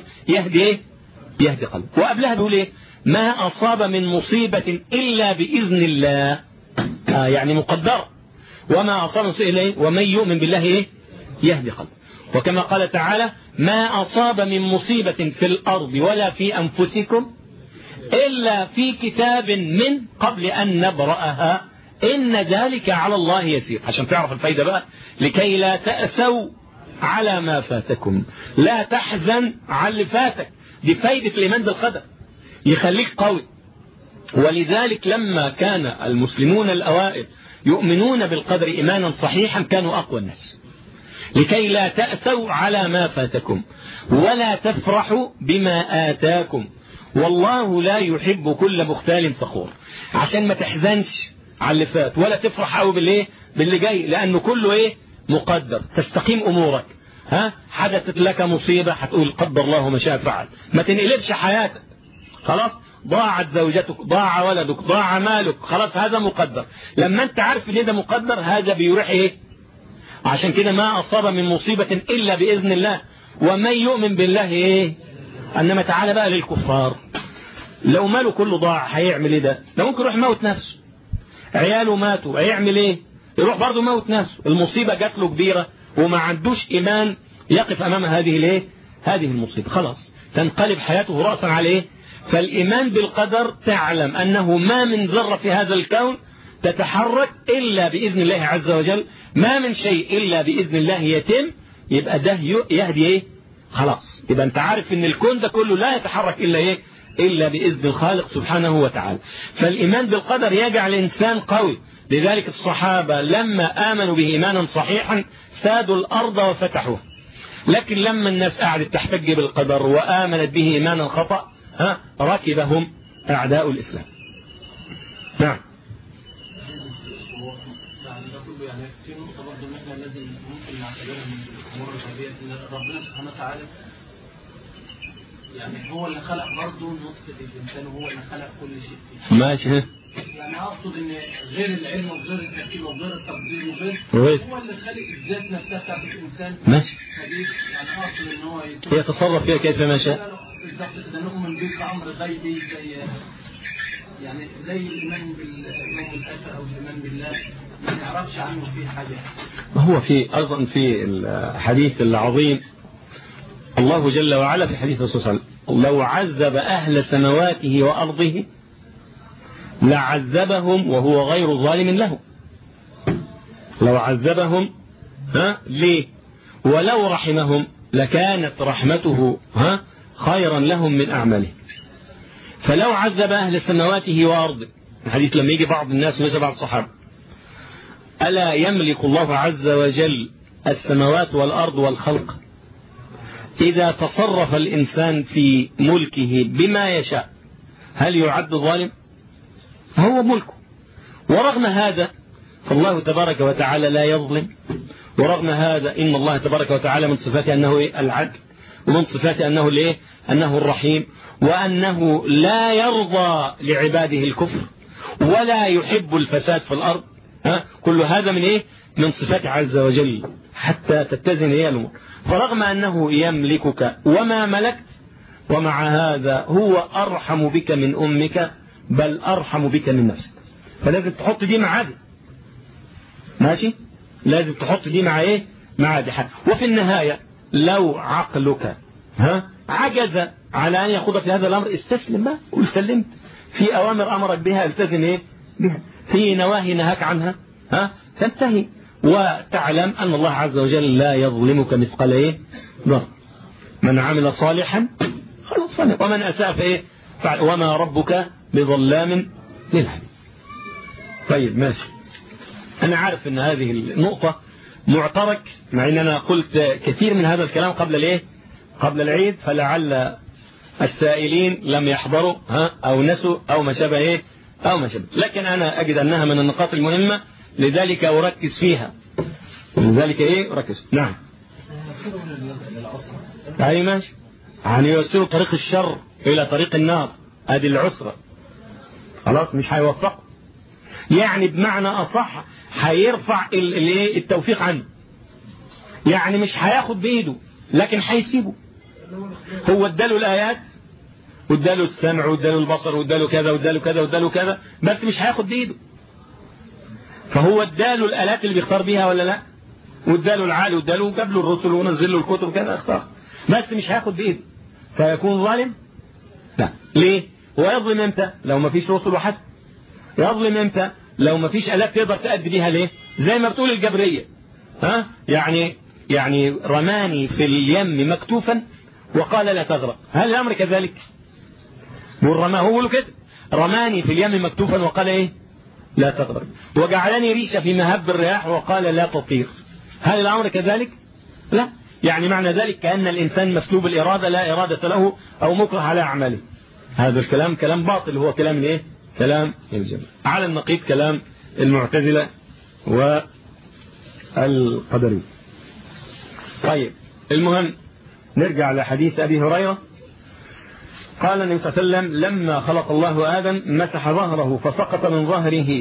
يهدي قلبه. وقبلها بيقول ما أصاب من مصيبة إلا بإذن الله، يعني مقدر، وما أصاب من مصيبة ومن يؤمن بالله يهدي قلبه. وكما قال تعالى ما أصاب من مصيبة في الأرض ولا في أنفسكم إلا في كتاب من قبل أن نبرأها إن ذلك على الله يسير. عشان تعرف الفايدة بقى، لكي لا تأسوا على ما فاتكم، لا تحزن على اللي فاتك. دي فايدة الإيمان بالقدر، يخليك قوي. ولذلك لما كان المسلمون الأوائل يؤمنون بالقدر إيمانا صحيحا كانوا أقوى الناس. لكي لا تأسوا على ما فاتكم ولا تفرحوا بما آتاكم والله لا يحب كل مختال فخور. عشان ما تحزنش على اللي فات ولا تفرح قوي باللي جاي، لأنه كله مقدر. تستقيم أمورك، حدثت لك مصيبة هتقول قدر الله ما شاء فعل، ما تنقلبش حياتك. خلاص ضاعت زوجتك، ضاع ولدك، ضاع مالك، خلاص هذا مقدر. لما انت عارف ان ده مقدر هذا بيريح عشان كده ما أصاب من مصيبة إلا بإذن الله ومن يؤمن بالله أنما تعالى بقى للكفار، لو ماله كله ضاع هيعمل ده؟ لو ممكن يروح موت نفسه، عياله ماتوا هيعمل يروح برضه موت نفسه. المصيبة جات له كبيرة وما عندوش إيمان يقف أمام هذه المصيبة، خلاص تنقلب حياته رأسا على فالإيمان بالقدر تعلم أنه ما من ذرة في هذا الكون تتحرك إلا بإذن الله عز وجل، ما من شيء إلا بإذن الله يتم. يبقى ده يهدي خلاص، يبقى أنت عارف أن الكون ده كله لا يتحرك إلا بإذن الخالق سبحانه وتعالى. فالإيمان بالقدر يجعل الإنسان قوي. لذلك الصحابة لما آمنوا به إيمانا صحيحا سادوا الأرض وفتحوها. لكن لما الناس قعدت تحتج بالقدر وآمنت به إيمانا خطأ ركبهم أعداء الإسلام. نعم. يعني في نقطة برضه ان احنا لازم ممكن نعتبرها من الامور الغيبية ان ربنا سبحانه وتعالى يعني هو اللي خلق برضه نطفة الانسان وهو اللي خلق كل شيء. ماشي. يعني اقصد ان غير العلم وغير التركيب وغير التقدير وغير هو اللي خلق الذات نفسها بتاعت الانسان. ماشي. يعني اقصد ان هو يتصرف فيها كيف ما شاء. بالظبط كده نؤمن به كأمر غيبي زي الإيمان باليوم الآخر أو الإيمان بالله ما نعرفش عنه فيه حاجة. هو في أيضا في الحديث العظيم الله جل وعلا في حديث الرسول صلى الله عليه وسلم لو عذب أهل سماواته وأرضه لعذبهم وهو غير ظالم له. لو عذبهم ليه؟ ولو رحمهم لكانت رحمته خيرا لهم من أعمالهم. فلو عذب أهل سماواته وأرضه، الحديث لما يجي بعض الناس مثل بعض الصحابة ألا يملك الله عز وجل السماوات والأرض والخلق؟ إذا تصرف الإنسان في ملكه بما يشاء هل يعد ظالم؟ هو ملكه. ورغم هذا فالله تبارك وتعالى لا يظلم. ورغم هذا إن الله تبارك وتعالى من صفاته أنه العدل، ومن صفاته أنه الرحيم، وأنه لا يرضى لعباده الكفر ولا يحب الفساد في الأرض. كل هذا من صفاته عز وجل حتى تتزن الأمور. فرغم أنه يملكك وما ملكت ومع هذا هو أرحم بك من أمك، بل أرحم بك من نفسك. فلازم تحط دي مع دي، ماشي؟ لازم تحط دي مع إيه؟ مع دي حاجة. وفي النهاية لو عقلك عجز على أن يخوض في هذا الأمر استسلم بقى، قل سلمت. في أوامر أمرك بها التزم إيه؟ بها. في نواهي نهاك عنها تنتهي، وتعلم أن الله عز وجل لا يظلمك مثقال إيه؟ ذرة. من عمل صالحا خلاص صالح، ومن أساء فإيه؟ وما ربك بظلام للعبيد. طيب ماشي. أنا عارف أن هذه النقطة معترك، مع أن أنا قلت كثير من هذا الكلام قبل العيد، فلعل السائلين لم يحضروا أو نسوا أو ما شابه إيه أو ما شابه، لكن أنا أجد أنها من النقاط المهمة، لذلك أركز فيها. لذلك إيه أركز. نعم. أي ماشي. يعني يوصلوا طريق الشر إلى طريق النار، هذه العسرة. خلاص مش هيوفق، يعني بمعنى أصح هيرفع التوفيق عنه، يعني مش هياخد بإيده لكن هيسيبه. هو اداله الآيات واداله السمع واداله البصر واداله كذا واداله كذا واداله كذا، بس مش هياخد بإيده. فهو اداله الآلات اللي بيختار بيها ولا لا، واداله العالي واداله وجاب له الرسل ونزل له الكتب كذا اختار، بس مش هياخد بإيده. فيكون ظالم؟ لا. ليه؟ هو يظلم امتى؟ لو ما فيش رسل وحد. يظلم امتى؟ لو ما فيش آلات تقدر تأدي بيها. ليه؟ زي ما بتقول الجبرية، يعني رماني في اليم مكتوفا وقال لا تغرق. هل الأمر كذلك؟ والرماه هو له كده، رماني في اليم مكتوفا وقال ايه؟ لا تغرق. وجعلني ريشة في مهب الرياح وقال لا تطير. هل الأمر كذلك؟ لا. يعني معنى ذلك كأن الإنسان مسلوب الإرادة، لا إرادة له، أو مكره على أعماله. هذا الكلام كلام باطل، هو كلام الايه؟ كلام الجمع. على النقيض كلام المعتزلة والقدرية. طيب المهم نرجع لحديث أبي هريرة. قال النبي صلى الله عليه وسلم لما خلق الله آدم مسح ظهره فسقط من ظهره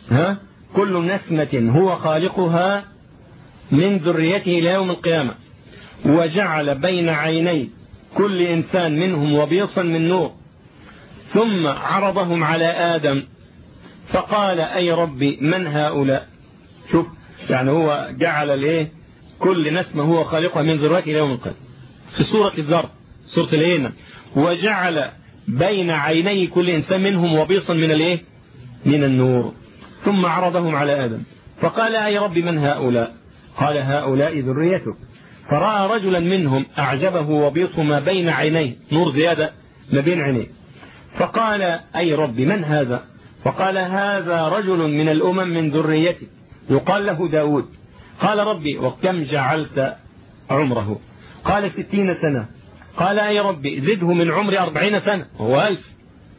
كل نسمة هو خالقها من ذريته إلى يوم القيامة، وجعل بين عيني كل إنسان منهم وبيصا من نور، ثم عرضهم على آدم فقال أي ربي من هؤلاء. شوف يعني هو جعل كل نسمة هو خالقها من ذريته إلى يوم القيامة في سورة الذر، سورة الهينة. وجعل بين عيني كل إنسان منهم وبيصا من النور، ثم عرضهم على آدم فقال أي ربي من هؤلاء. قال هؤلاء ذريتك. فرأى رجلا منهم أعجبه وبيص ما بين عينيه، نور زيادة ما بين عينيه، فقال أي ربي من هذا. فقال هذا رجل من الأمم من ذريتي يقال له داود. قال ربي وكم جعلت عمره. قال 60 سنة. قال أي ربي زده من عمري 40 سنة، هو 1000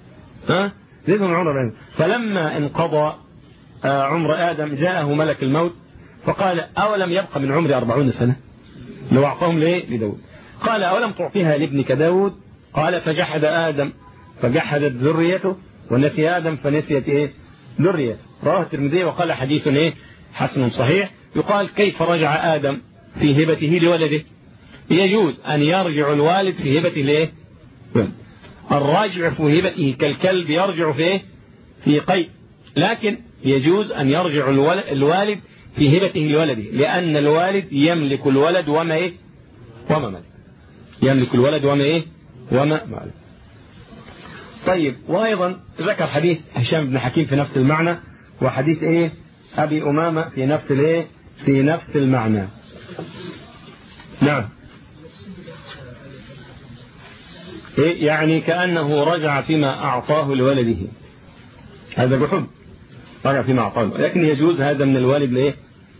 زده من عمر 40. فلما انقضى عمر آدم جاءه ملك الموت فقال أولم يبقى من عمري 40 سنة، لو أعطاهم لداود. قال أولم تعطيها لابنك داود. قال فجحد آدم فجحدت ذريته، ونسي آدم فنسيت ذريته. رواه الترمذي وقال حديث حسن صحيح. يقال كيف رجع آدم في هبته لولده. يجوز أن يرجع الوالد في هبته الراجع في هبته كالكلب يرجع في قيد، لكن يجوز أن يرجع الوالد في هبته لولده، لأن الوالد يملك الولد وما ملك. يملك الولد وما ملك. طيب وأيضا ذكر حديث هشام بن حكيم في نفس المعنى، وحديث أبي أمامة في نفس المعنى. نعم. يعني كأنه رجع فيما أعطاه لولده، هذا بحب رجع فيما أعطاه، لكن يجوز هذا من الوالد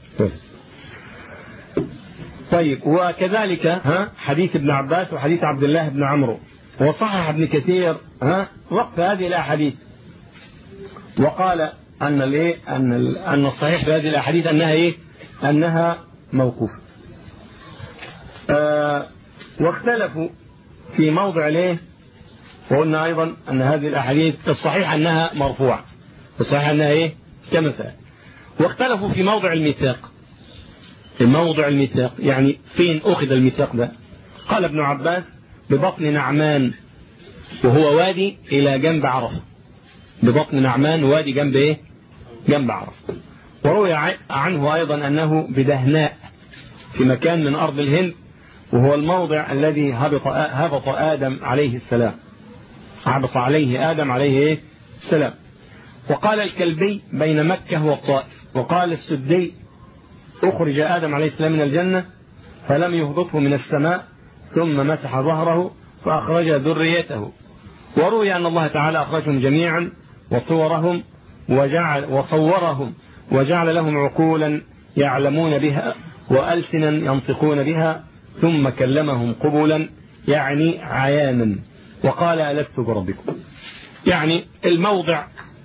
طيب وكذلك حديث ابن عباس وحديث عبد الله بن عمرو. وصحح ابن كثير وقف هذه الأحاديث، وقال أن الصحيح في هذه الأحاديث أنها موقوفة. واختلفوا في موضع وقلنا أيضا أن هذه الأحاديث الصحيح أنها مرفوعة، الصحيح أنها كما سأل. واختلفوا في موضع الميثاق. يعني فين أخذ الميثاق ده؟ قال ابن عباس ببطن نعمان، وهو وادي إلى جنب عرفة. ببطن نعمان وادي جنب إيه؟ جنب عرفة. وروي عنه أيضا أنه بدهناء في مكان من أرض الهند، وهو الموضع الذي هبط آدم عليه السلام، هبط عليه آدم عليه السلام. وقال الكلبي بين مكة والطائف. وقال السدي أخرج آدم عليه السلام من الجنة فلم يهبطه من السماء ثم مسح ظهره فأخرج ذريته. وروي أن الله تعالى أخرجهم جميعا وصورهم وجعل لهم عقولا يعلمون بها وألسنا ينطقون بها ثم كلمهم قبولا يعني عيانا وقال ألست بربكم. يعني الموضع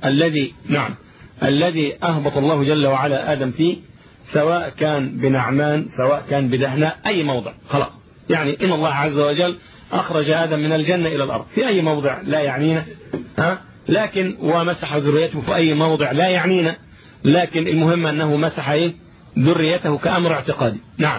الذي أهبط الله جل وعلا آدم فيه، سواء كان بنعمان سواء كان بدهناء، أي موضع خلاص. يعني إن الله عز وجل أخرج آدم من الجنة إلى الأرض في أي موضع لا يعنينا، لكن ومسح ذريته في أي موضع لا يعنينا، لكن المهم أنه مسح ذريته كأمر اعتقادي. نعم.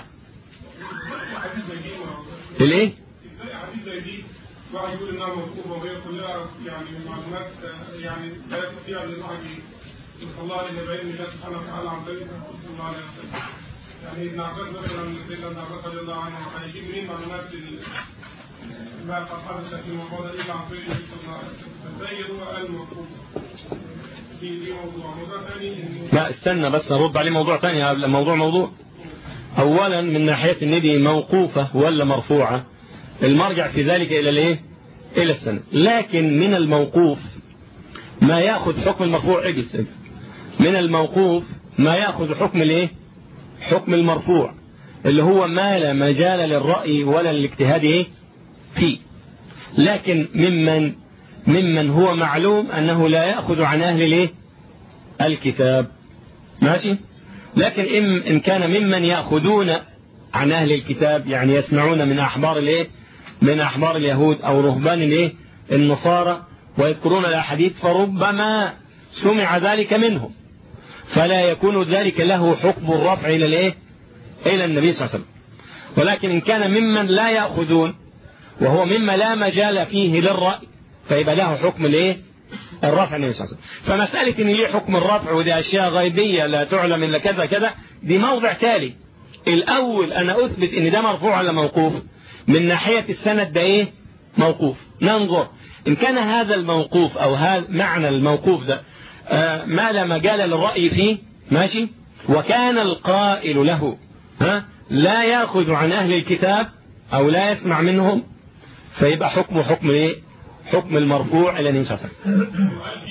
الإيه؟ واحد يقول انها موقوفه وهي كلها يعني معلومات يعني لا يستطيع ان الواحد يوصلها الا بعلم الله سبحانه وتعالى عن طريق الرسول صلى الله عليه وسلم. يعني ابن عباس مثلا سيدنا ابن عباس رضي الله عنه هيجيب منين معلومات ما قد حدث في الموضوع ده الا عن طريق النبي صلى الله عليه وسلم. فازاي هو قال موقوف؟ دي موضوع ثاني. لا استنى بس نرد عليه موضوع ثاني. الموضوع اولا من ناحيه النبي موقوفه ولا مرفوعه، المرجع في ذلك إلى الإيه؟ إلى السنة. لكن من الموقوف ما يأخذ حكم المرفوع. من الموقوف ما يأخذ حكم الإيه؟ حكم المرفوع، اللي هو ما لا مجال للرأي ولا للاجتهاد إيه؟ فيه. لكن ممن هو معلوم أنه لا يأخذ عن أهل الإيه؟ الكتاب. ماشي. لكن إن كان ممن يأخذون عن أهل الكتاب، يعني يسمعون من أحبار الإيه؟ من أحبار اليهود أو رهبان الإيه؟ النصارى ويذكرون الأحاديث، فربما سمع ذلك منهم، فلا يكون ذلك له حكم الرفع إلى الإيه؟ إلى النبي صلى الله عليه وسلم. ولكن إن كان ممن لا يأخذون وهو مما لا مجال فيه للرأي، فيبقى له حكم الإيه؟ الرفع النبي صلى الله عليه وسلم. فمسألة إن ليه حكم الرفع ودي أشياء غيبية لا تعلم إلا كذا كذا، دي موضع تالي. الأول أنا أثبت إن ده مرفوع ولا موقوف. من ناحية السند ده إيه؟ موقوف. ننظر إن كان هذا الموقوف أو هذا معنى الموقوف ده ما لا مجال للرأي فيه، ماشي، وكان القائل له لا يأخذ عن أهل الكتاب أو لا يسمع منهم، فيبقى حكم إيه؟ حكم المرفوع إلى النبي صلى الله عليه وسلم.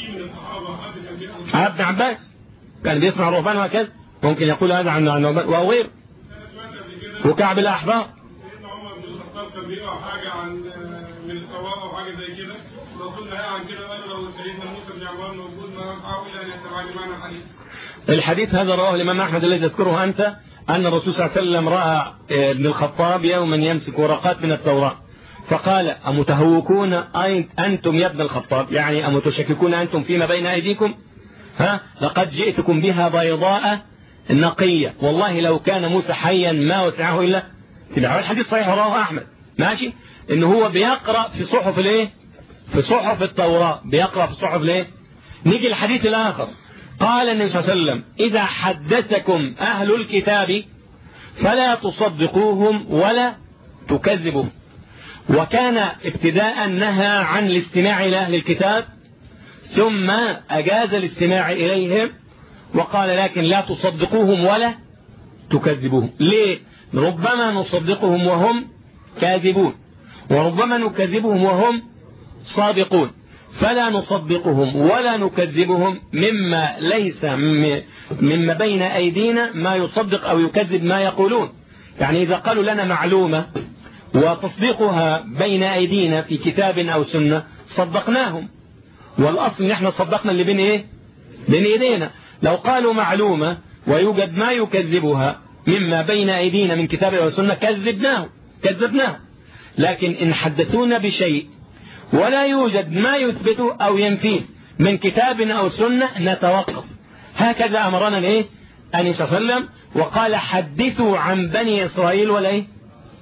ابن عباس كان بيسمع الرهبان وكذا، ممكن يقول هذا عن الرهبان وغير، وكعب الأحبار كان بيقرا حاجه عن من التوراه او حاجه زي كده، الرسول نهى عن كده، قال لو سيدنا موسى بن عمران موجود ما ينفعه الا ان يتبع معنى الحديث. الحديث هذا رواه الامام احمد الذي تذكره انت، ان الرسول صلى الله عليه وسلم راى ابن الخطاب يوما يمسك ورقات من التوراه، فقال امتهوكون انتم يا ابن الخطاب، يعني امتشككون انتم فيما بين ايديكم؟ لقد جئتكم بها بيضاء نقيه، والله لو كان موسى حيا ما وسعه الا تبعه. الحديث صحيح رواه احمد، ماشي، ان هو بيقرأ في صحف الايه؟ في صحف التوراة، بيقرأ في صحف الايه؟ نيجي الحديث الاخر، قال النبي صلى الله عليه وسلم اذا حدثكم اهل الكتاب فلا تصدقوهم ولا تكذبوهم. وكان ابتداء نهى عن الاستماع الى اهل الكتاب، ثم اجاز الاستماع اليهم وقال لكن لا تصدقوهم ولا تكذبوهم. ليه؟ ربما نصدقهم وهم كاذبون، وربما نكذبهم وهم صادقون، فلا نصدقهم ولا نكذبهم مما ليس مما بين أيدينا ما يصدق أو يكذب ما يقولون. يعني إذا قالوا لنا معلومة وتصديقها بين أيدينا في كتاب أو سنة صدقناهم، والأصل ان احنا صدقنا اللي بين ايه؟ بين ايدينا. لو قالوا معلومة ويوجد ما يكذبها مما بين أيدينا من كتاب أو سنة كذبناه. لكن إن حدثونا بشيء ولا يوجد ما يثبته أو ينفيه من كتاب أو سنة نتوقف. هكذا أمرنا النبي صلى الله عليه وسلم، وقال حدثوا عن بني إسرائيل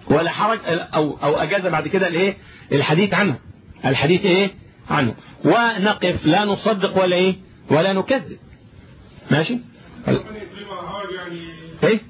ولا حرج أو أجاز بعد كده الإيه الحديث عنه عنه ونقف لا نصدق ولا إيه ولا نكذب. ماشي إيه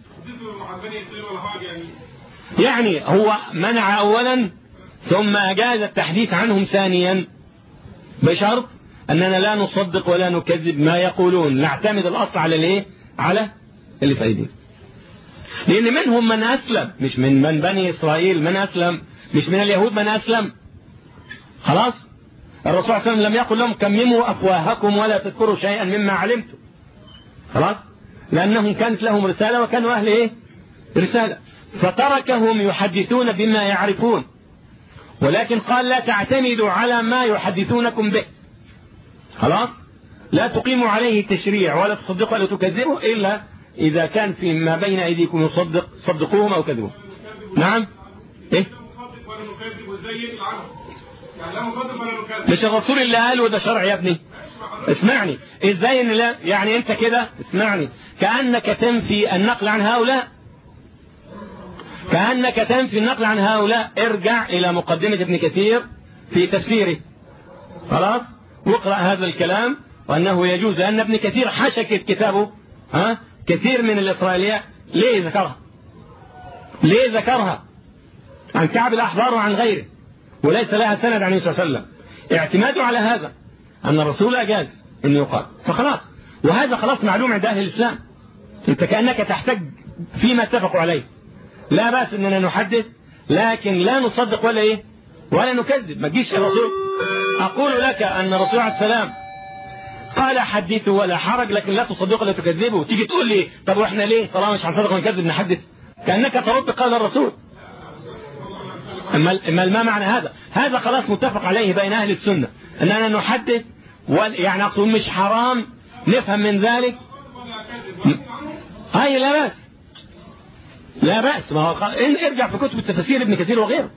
يعني هو منع أولا ثم أجاز التحديث عنهم ثانيا بشرط أننا لا نصدق ولا نكذب ما يقولون، نعتمد الأصل على الإيه على اللي في أيديهم. لأن منهم من أسلم، مش من بني إسرائيل من أسلم، مش من اليهود من أسلم. خلاص الرسول صلى الله عليه وسلم لم يقل لهم كمموا أفواهكم ولا تذكروا شيئا مما علمتم. خلاص لأنهم كانت لهم رسالة وكانوا أهل إيه رسالة، فتركهم يحدثون بما يعرفون، ولكن قال لا تعتمدوا على ما يحدثونكم به. خلاص لا تقيموا عليه تشريع ولا تصدقوا ولا تكذبوا إلا إذا كان في ما بين أيديكم صدقوهم أو كذبوهم. نعم إيه مش الرسول اللي قال وده شرع يا ابني؟ اسمعني ازاي ان لا يعني انت كده اسمعني كأنك تنفي النقل عن هؤلاء، كأنك تنفي النقل عن هؤلاء. ارجع إلى مقدمة ابن كثير في تفسيره خلاص واقرأ هذا الكلام وأنه يجوز، لأن ابن كثير حشك كتابه كثير من الإسرائيليات. ليه ذكرها عن كعب الأحبار وعن غيره وليس لها سند عن النبي صلى الله عليه وسلم؟ اعتماده على هذا أن الرسول أجاز أن يقال فخلاص، وهذا خلاص معلوم عند أهل الإسلام. أنت كأنك تحتج فيما اتفقوا عليه. لا بأس أننا نحدث لكن لا نصدق ولا إيه ولا نكذب. ما تجيش الرسول أقول لك أن الرسول عليه السلام قال حدثوا ولا حرج لكن لا تصدقوا ولا تكذبوا، تيجي تقول لي طب وإحنا ليه طالما مش هنصدق ونكذب نحدث؟ كأنك ترد قال الرسول. أما ما معنى هذا؟ هذا خلاص متفق عليه بين أهل السنة أننا نحدث يعني أقول مش حرام نفهم من ذلك هاي لا بأس ما هو ارجع في كتب التفسير ابن كثير وغيره.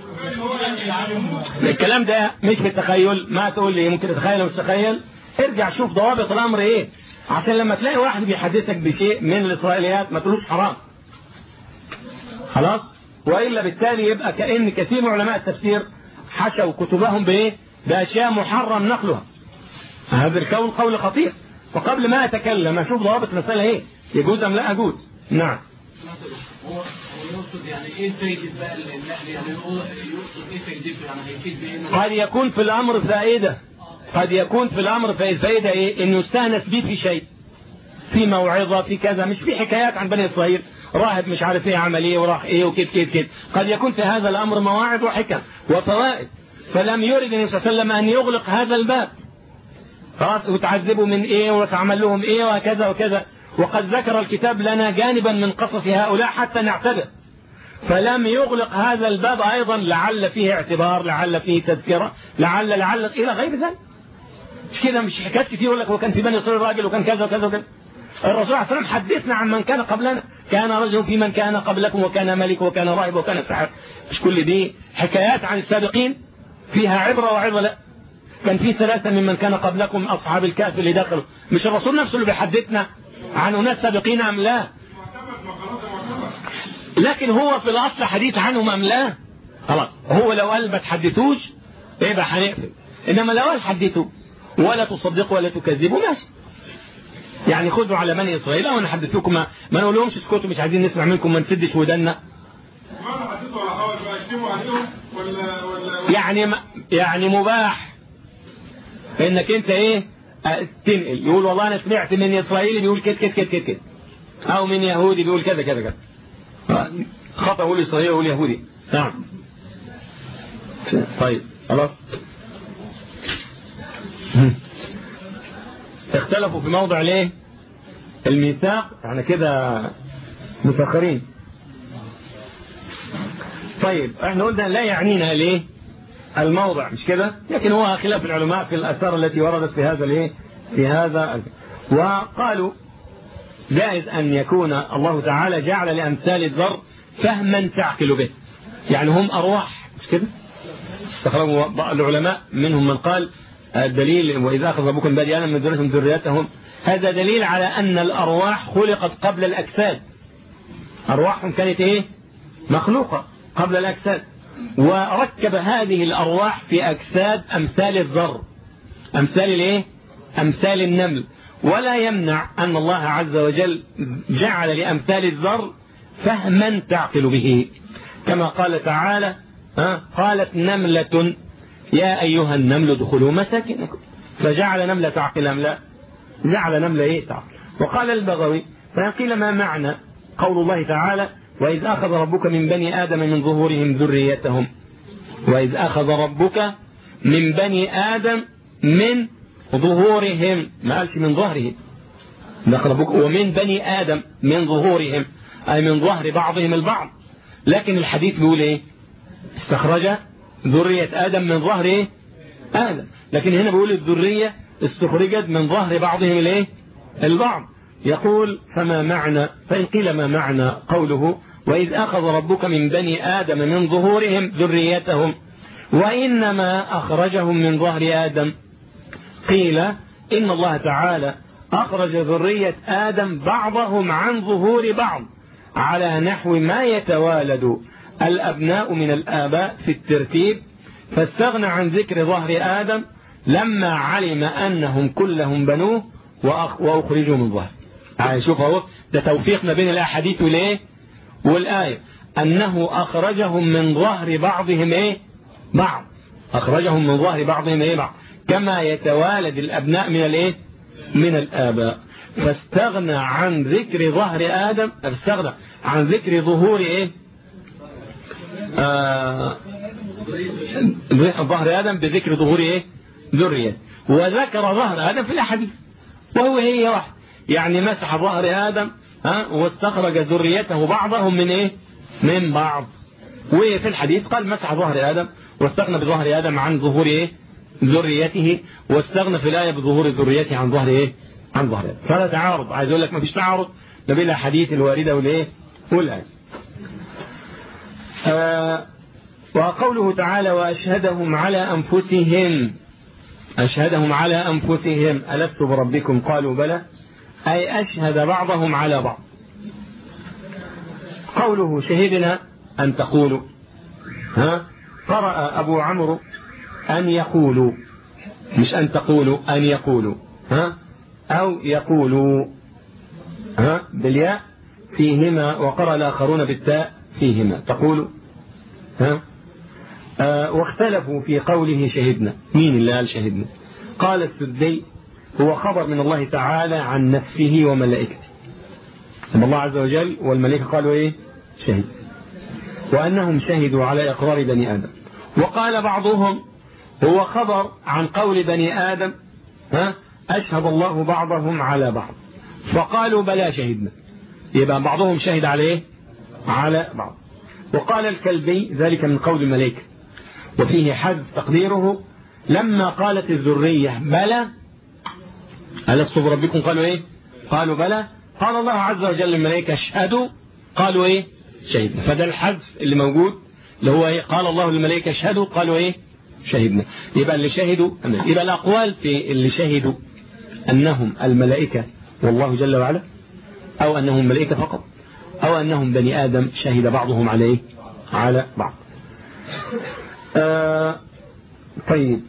الكلام ده مش بالتخيل، ما تقول لي ممكن تتخيل ومش تتخيل، ارجع شوف ضوابط الأمر ايه عشان لما تلاقي واحد بيحدثك بشيء من الإسرائيليات ما تقولوش حرام. خلاص وإلا بالتالي يبقى كأن كثير من علماء التفسير حشوا كتبهم بايه بأشياء محرم نقلها. هذا الكون قول خطير. وقبل ما أتكلم أشوف ضوابط المسألة ايه يجوز أم لا أجوز. نعم هو يقصد يعني ايه فايدة بقى النقل، يعني يقصد ايه فايدته، يعني هيفيد بايه؟ قد يكون في الأمر فائدة، قد يكون في الأمر فائدة ايه انه يستانس به في شيء، في موعظة في كذا، مش في حكايات عن بني إسرائيل راهب مش عارف ايه عمل ايه وراح ايه وكيف قد يكون في هذا الأمر مواعظ وحكم وفوائد، فلم يرد النبي صلى الله عليه وسلم أن يغلق هذا الباب خلاص وتعذبوا من ايه وتعمل لهم ايه وكذا وكذا. وقد ذكر الكتاب لنا جانبا من قصص هؤلاء حتى نعتبر، فلم يغلق هذا الباب أيضا لعل فيه اعتبار، لعل فيه تذكرة، لعل إلى غير ذلك. مش كده مش حكايات كتير يقول لك وكان في بني إسرائيل راجل وكان كذا وكذا وكذا. الرسول عليه الصلاة والسلام حدثنا عن من كان قبلنا، كان رجل في من كان قبلكم وكان ملك وكان راهب وكان ساحر. مش كل دي حكايات عن السابقين فيها عبرة وعظة؟ لا، كان في 3 ممن كان قبلكم أصحاب الكهف اللي دخلوا. مش الرسول نفسه اللي بيحدثنا عن ناس سابقين أم لا؟ لكن هو في الأصل حديث عنهم أم لا؟ خلاص هو لو قال ما تحدثوش يبقى هنقفل، إنما لو قال حدثوا ولا تصدقوا ولا تكذبوا ماشي. يعني خذوا على بني إسرائيل أو نحدثوكم ما نقولهمش اسكتوا مش عايزين نسمع منكم ما نسدش ودنا. يعني مباح إنك أنت إيه تنقل يقول والله أنا سمعت من إسرائيلي بيقول كده أو من يهودي بيقول كذا خطأ يقول إسرائيلي يقول يهودي. نعم طيب خلاص. اختلفوا في موضع ليه الميثاق، احنا كده متأخرين. طيب احنا قلنا لا يعنينا ليه الموضع مش كده، لكن هو خلاف العلماء في الآثار التي وردت في هذا ليه في هذا. وقالوا جائز أن يكون الله تعالى جعل لأمثال الذر فهما تعقل به، يعني هم أرواح مش كده. استخرجوا العلماء منهم من قال الدليل وإذا أخذ ربكم بني آدم من ذريتهم ذريتهم، هذا دليل على أن الأرواح خلقت قبل الأجساد. أرواحهم كانت إيه مخلوقة قبل الأجساد، وركب هذه الأرواح في أجساد أمثال الذر، أمثال الإيه؟ أمثال النمل. ولا يمنع أن الله عز وجل جعل لأمثال الذر فهما تعقل به، كما قال تعالى قالت نملة يا أيها النمل ادخلوا مساكنكم، فجعل نملة تعقل أم لا؟ جعل نملة إيه تعقل. وقال البغوي فقيل ما معنى قول الله تعالى وإذ أخذ ربك من بني آدم من ظهورهم ذريتهم، وإذ أخذ ربك من بني آدم من ظهورهم، ما قالش من ظهرهم، ومن بني آدم من ظهورهم أي من ظهر بعضهم البعض، لكن الحديث بيقول إيه؟ استخرج ذرية آدم من ظهر إيه؟ آدم، لكن هنا بيقول الذرية استخرجت من ظهر بعضهم الإيه؟ البعض. يقول فما معنى، فإن قيل ما معنى قوله وإذ أخذ ربك من بني آدم من ظهورهم ذريتهم وإنما أخرجهم من ظهر آدم، قيل إن الله تعالى أخرج ذرية آدم بعضهم عن ظهور بعض على نحو ما يتوالد الأبناء من الآباء في الترتيب، فاستغنى عن ذكر ظهر آدم لما علم أنهم كلهم بنوه وأخرجوا من ظهر. شوف اهو ده توفيق ما بين الأحاديث والإيه؟ والآية، أنه أخرجهم من ظهر بعضهم إيه؟ بعض، أخرجهم من ظهر بعضهم إيه؟ بعض، كما يتوالد الأبناء من الإيه؟ من الآباء، فاستغنى عن ذكر ظهر آدم، فاستغنى عن ذكر ظهور إيه؟ ظهر آدم بذكر ظهور إيه؟ ذرية، وذكر ظهر آدم في الأحاديث وهو هي واحد، يعني مسح ظهر آدم واستخرج ذريته بعضهم من إيه؟ من بعض. وفي الحديث قال مسح ظهر آدم واستغنى بظهر آدم عن ظهور إيه؟ ذريته، واستغنى في الآية بظهور ذريته عن ظهر إيه؟ عن ظهر آدم. فلا تعارض، عايز أقول لك ما فيش تعارض ما بين الأحاديث الواردة والإيه؟ والآية. وقوله تعالى وأشهدهم على أنفسهم، أشهدهم على أنفسهم ألست بربكم قالوا بلى، أي أشهد بعضهم على بعض. قوله شهدنا أن تقولوا، قرأ أبو عمرو أن يقولوا، مش أن تقولوا، أن يقولوا، أو يقولوا بالياء فيهما، وقرأ الآخرون بالتاء فيهما تقولوا. واختلفوا في قوله شهدنا، مين اللي قال شهدنا؟ قال السدي هو خبر من الله تعالى عن نفسه وملائكته، أن الله عز وجل والملائكة قالوا إيه؟ شهد، وأنهم شهدوا على إقرار بني آدم. وقال بعضهم هو خبر عن قول بني آدم أشهد الله بعضهم على بعض، فقالوا بلى شهدنا، يبقى بعضهم شهد عليه على بعض. وقال الكلبي ذلك من قول الملائكة، وفيه حذف تقديره لما قالت الذرية بلى ألست بربكم قالوا إيه؟ قالوا بلى، قال الله عز وجل للملائكة اشهدوا قالوا إيه؟ شهدنا. فده الحذف اللي موجود اللي هو إيه؟ قال الله للملائكة اشهدوا قالوا إيه؟ شهدنا. يبقى اللي شهدوا، يبقى الأقوال في اللي شهدوا أنهم الملائكة والله جل وعلا، أو أنهم ملائكة فقط، أو أنهم بني آدم شهد بعضهم عليه على بعض. طيب،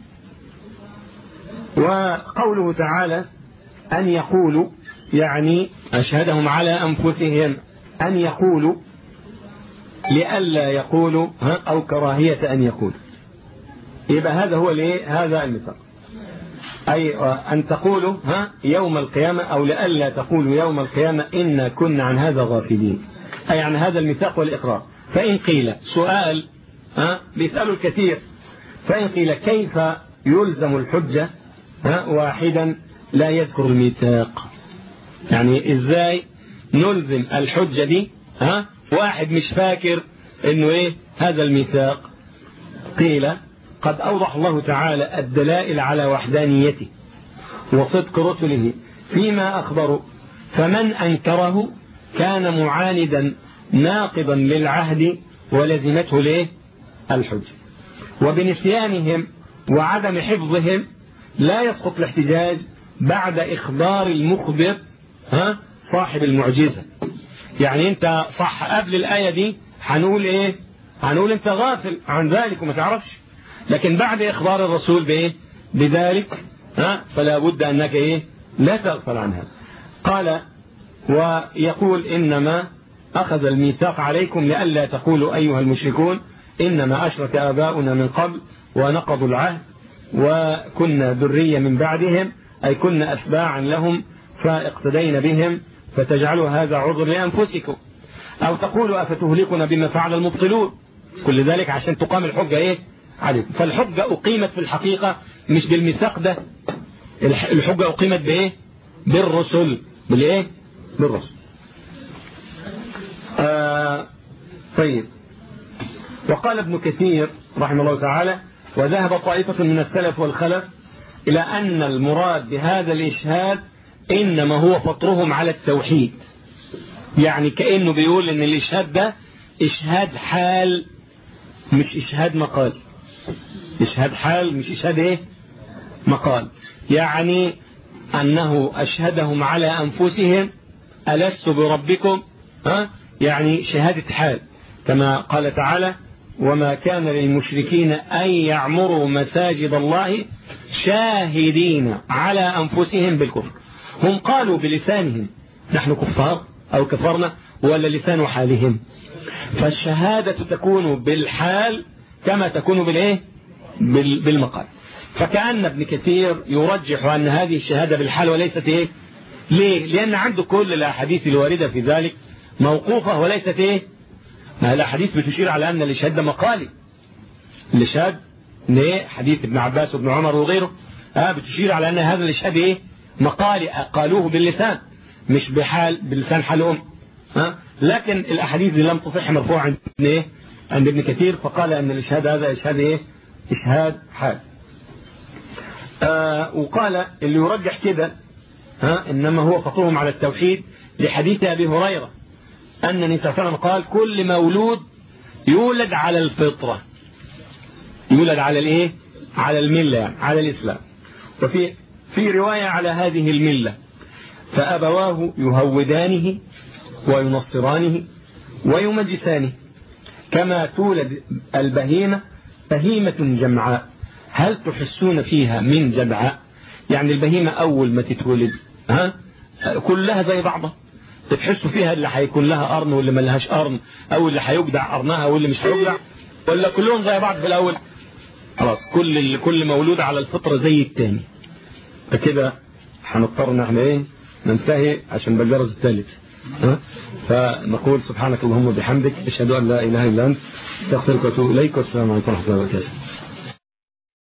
وقوله تعالى أن يقولوا يعني أشهدهم على أنفسهم، أن يقولوا لئلا يقولوا أو كراهية أن يقولوا، يبقى هذا هو هذا المثال، أي أن تقولوا يوم القيامة، أو لئلا تقولوا يوم القيامة إنا كنا عن هذا غافلين، أي عن هذا الميثاق والإقرار. فإن قيل سؤال بيسألوا الكثير، فإن قيل كيف يلزم الحجة واحدا لا يذكر الميثاق، يعني إزاي نلزم الحجة دي واحد مش فاكر إنه إيه هذا الميثاق؟ قيل قد أوضح الله تعالى الدلائل على وحدانيته وصدق رسله فيما أخبروا، فمن أنكره كان معاندا ناقضا للعهد ولزمته ليه الحجة، وبنسيانهم وعدم حفظهم لا يسقط الاحتجاج بعد إخبار المخبر صاحب المعجزة. يعني أنت صح قبل الآية دي هنقول ايه؟ هنقول انت غافل عن ذلك وما تعرفش. لكن بعد اخبار الرسول بايه؟ بذلك فلا بد انك ايه؟ لا تغفل عنها. قال ويقول إنما أخذ الميثاق عليكم لئلا تقولوا أيها المشركون إنما أشرك آباؤنا من قبل ونقضوا العهد وكنا ذرية من بعدهم، أي كنا أتباعا لهم فاقتدينا بهم، فتجعلوا هذا عذر لأنفسكم، أو تقولوا أفتهلكنا بما فعل المبطلون. كل ذلك عشان تقام الحجة إيه؟ عليكم. فالحجة أقيمت في الحقيقة مش بالميثاق ده، الحجة أقيمت بإيه؟ بالرسل. بالإيه؟ بالرسل. طيب. وقال ابن كثير رحمه الله تعالى: وذهب طائفة من السلف والخلف إلى أن المراد بهذا الإشهاد إنما هو فطرهم على التوحيد. يعني كأنه بيقول إن الإشهاد ده إشهاد حال مش إشهاد مقال. إشهاد حال مش إشهاد إيه؟ مقال. يعني أنه أشهدهم على أنفسهم ألست بربكم، يعني شهادة حال، كما قال تعالى: وما كان للمشركين أن يعمروا مساجد الله شاهدين على أنفسهم بالكفر. هم قالوا بلسانهم نحن كفار أو كفرنا، ولا لسان حالهم. فالشهادة تكون بالحال كما تكون بالإيه؟ بالمقال. فكأن ابن كثير يرجح أن هذه الشهادة بالحال وليست إيه؟ ليه؟ لأن عنده كل الأحاديث الواردة في ذلك موقوفة وليست إيه؟ ما الأحاديث بتشير على أن الإشهاد ده مقالي. الإشهاد ليه؟ حديث ابن عباس وابن عمر وغيره بتشير على أن هذا الإشهاد إيه؟ مقالي، قالوه باللسان مش بلسان حالهم. لكن الأحاديث لم تصح مرفوعة عند إيه؟ عند ابن كثير، فقال أن الإشهاد هذا إشهاد إيه؟ إشهاد حال. وقال اللي يرجح كده إنما هو فطرهم على التوحيد لحديث أبي هريرة أن النبي صلى الله عليه وسلم قال: كل مولود يولد على الفطرة، يولد على الإيه؟ على الملة، يعني على الإسلام. وفي رواية على هذه الملة، فأبواه يهودانه وينصرانه ويمجسانه كما تولد البهيمة بهيمة جمعاء هل تحسون فيها من جدعاء. يعني البهيمة أول ما تتولد كلها زي بعضها، تحسوا فيها اللي هيكون لها قرن واللي ما لهاش قرن، أو اللي هيجدع قرنها واللي مش هيجدع، ولا كلهم زي بعض في الأول؟ خلاص كل مولود على الفطرة زي التاني. فكده هنضطر ان احنا ايه ننتهي عشان بالجرس الثالث. فنقول سبحانك اللهم وبحمدك اشهد ان لا اله الا انت استغفرك واتوب اليك، والسلام عليكم ورحمه الله وبركاته.